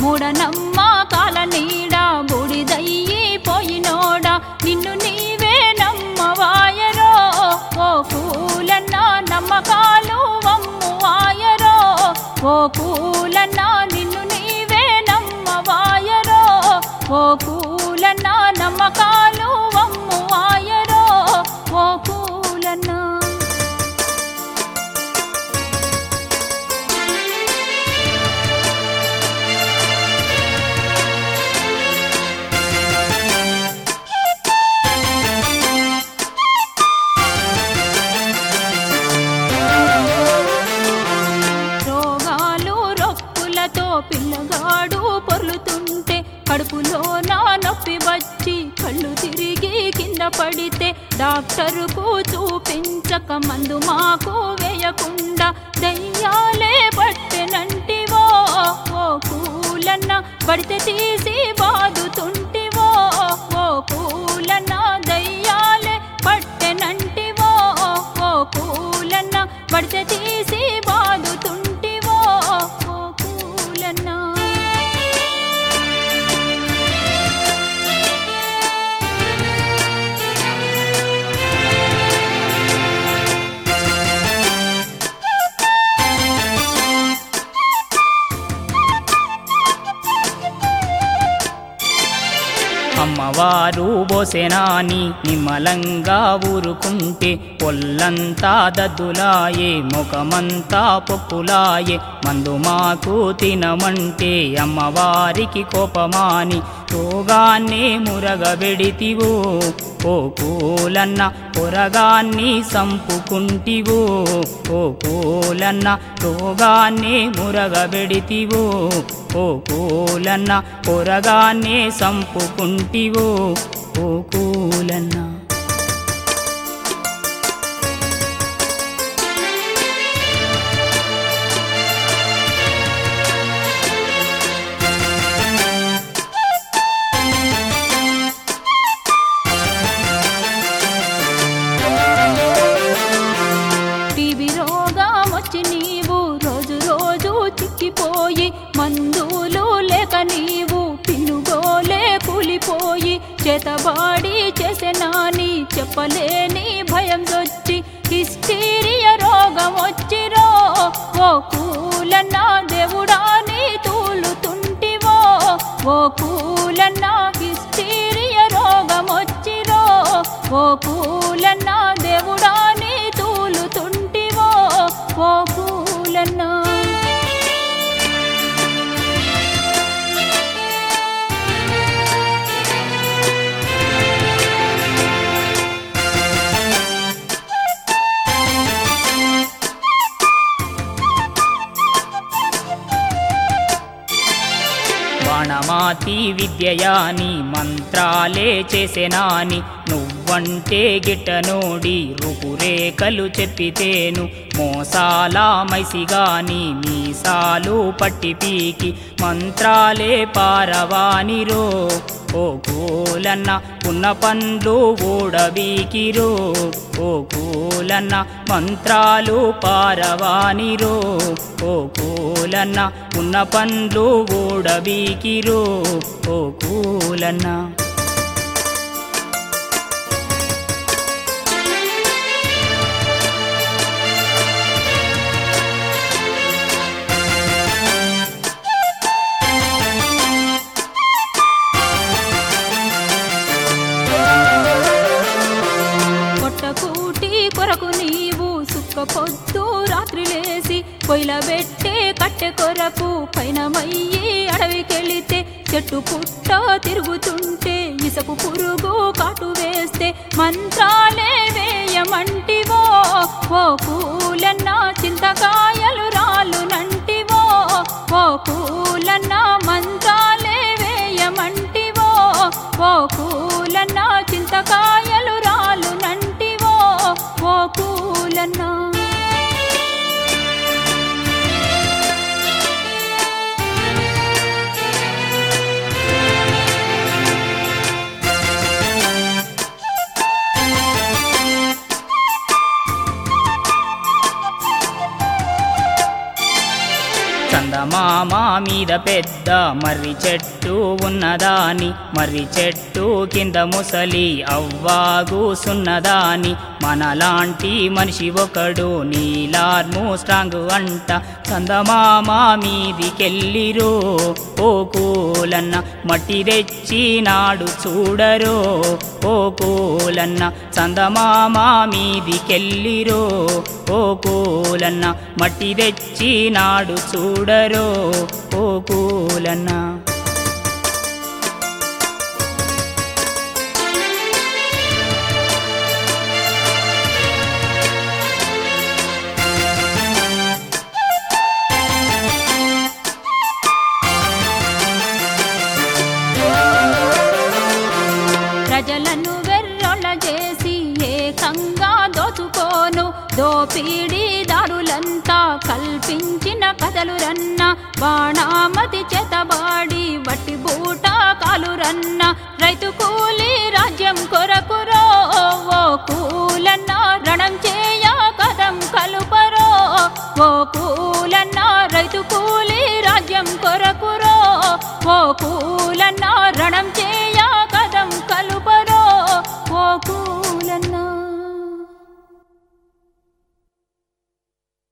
మూఢనమ్మకాల నీడ బూడిదయ్యి పోయినోడా నిన్ను నీవే నమ్మవాయరో ఓ పూలన్న నమ్మకాలు వమ్మువాయరో ఓ పూలన్న నిన్ను నీవే నమ్మవాయరో ఓ పూలన్న నమ్మకాలు వమ్మువాయరో ఓ పూలన్న పిల్లగాడు పొర్లుతుంటే కడుపులో నా నొప్పి వచ్చి కళ్ళు తిరిగి కింద పడితే డాక్టరుకు చూపించక మందు మాకు వేయకుండా దయ్యాలే పట్టెనంటివో ఓ పూలన్న పడితే తీసి బాదుతుంటివో ఓ పూలన్న దయ్యాలే పట్టెనంటివో ఓ పూలన్న పడితే తీసి బాదుతుంటివో ఓ పూలన్న అమ్మవారు బోసెనాని నిమ్మలంగా ఊరుకుంటే ఒళ్ళంతా దద్దులాయే ముఖమంతా పొక్కులాయే మందు మాకు తినమంటే అమ్మవారికి కోపమాని రోగాన్ని మురగబెడితివో ఓ పూలన్న పొరగాన్ని సంపుకుంటివో ఓ పూలన్న రోగాన్ని మురగబెడితివో ఓ పూలన్న పొరగాన్ని సంపుకుంటివో ఓ పూలన్న చిక్కిపోయి మందులు లేక నీవు పిన్నుగోలే కూలిపోయి చేతబాడి చేసెనాని చెప్పలేని భయం వచ్చి హిస్టీరియా రోగం వచ్చిరో ఓ పూలన్న దేవుడా నీ తూలుతుంటివో ఓ పూలన్న హిస్టీరియా రోగం వచ్చిరో ఓ పూలన్న దేవుడా నీ తూలుతుంటివో ఓ పూలన్న బాణమాతి విద్యయాని మంత్రాలే చేసెనాని నువ్వంటే గిట్టనోడి రూపురేఖలు చెప్పితేను మోసాల మైసిగాని మీసాలు పట్టి పీకి మంత్రాలే పారవానిరో ఓ పూలన్న ఉన్న పండ్లు ఓడబీకిరో ఓ పూలన్న మంత్రాలు పారవానిరో ఓ పూలన్న ఉన్న పండ్లు ఓడబీకిరో ఓ పూలన్న కొరకు నీవు సుక్కపొద్దు రాత్రి లేసి పొయ్యిలబెట్టే కట్టె కొరకు పైనమయ్యి అడవికెళితే చెట్టు పుట్ట తిరుగుతుంటే ఇసపు పురుగు కాటు వేస్తే మంత్రాలే వేయమంటివో ఓ పూలన్న చింతకాయలు రాలునంటివో ఓ పూలన్న మంత్రాలే వేయమంటివో ఓ పూలన్న చింతకాయలు రాలునంటివో ఓ పూలన్న చందమామ మీద పెద్ద మర్రి చెట్టు ఉన్నదాని మర్రి చెట్టు కింద ముసలి అవ్వాగు సున్నదాని మనలాంటి మనిషి ఒకడు నీలార్ము స్ట్రాంగ్ అంట చందమామ మీదికెళ్ళిరో ఓ కూలన్న మట్టి తెచ్చినాడు చూడరో ఓ కూలన్న చందమామ మీదికెళ్ళిరో ఓ కూలన్న మట్టి తెచ్చినాడు చూడరో ఓ కూలన్న. ప్రజలను వెర్రొళ్ళ చేసి ఏకంగా దోచుకోను దోపిడీదారులంతా కల్పించిన కథలు రన్న బాణామతి చేతబాడి వట్టి బూట కాలు రన్న రైతు కూలి రాజ్యం కొరకురో ఓ కూలన్న రణం చేయ కదం కలుపరో ఓ కూలన్న రైతు కూలి రాజ్యం కొరకురో ఓ కూలన్న రణం చేయ కదం కలుపరో ఓ కూలన్న.